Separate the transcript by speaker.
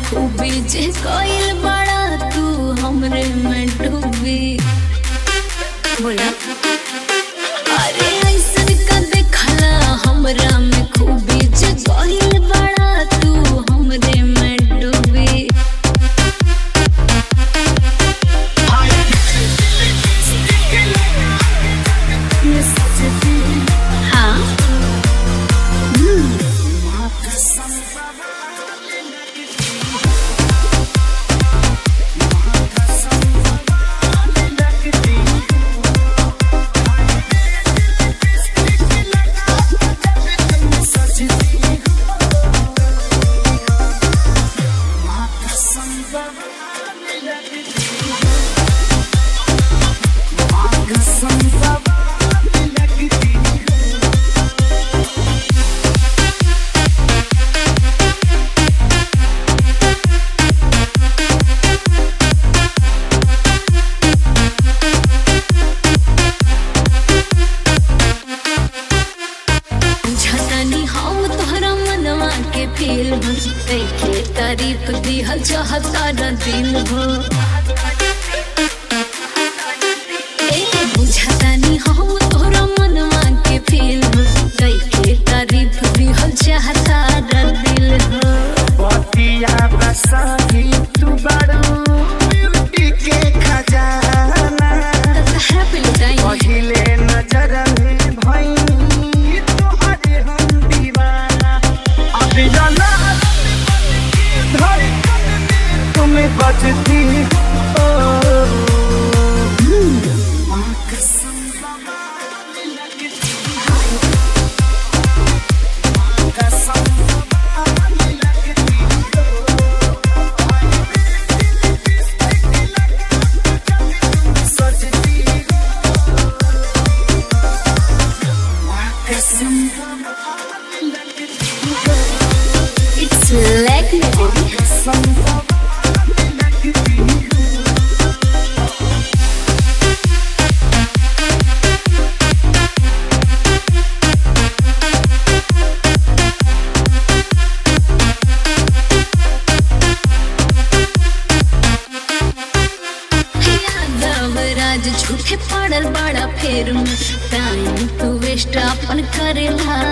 Speaker 1: खूबी जे कोइल बड़ा तू हमरे में डूबी बोला अरे ऐसन का देखला हमरा में खूबी जे कोइल बड़ा तू हमरे में डूबी हाँ फिल्म देखे तारीफ दिहल चाहता न दिल हो बुझातानी हम तोरा मनवा के फिल्म देखे तारीफ दिहल चाहता न दिल हो
Speaker 2: बतिया बसाही तू बड़ू ब्यूटी के खजाना
Speaker 1: तहरा पे लुटाई
Speaker 2: पहिले नजर में भई तोहरे हम दीवाना अभी जाना धड़कन में तुम्हें बजती हो कसम लगती कसम
Speaker 1: It's like me baby राज झूठे पड़ल बड़ा फेर में टाइम तू वेस्ट अपन करेला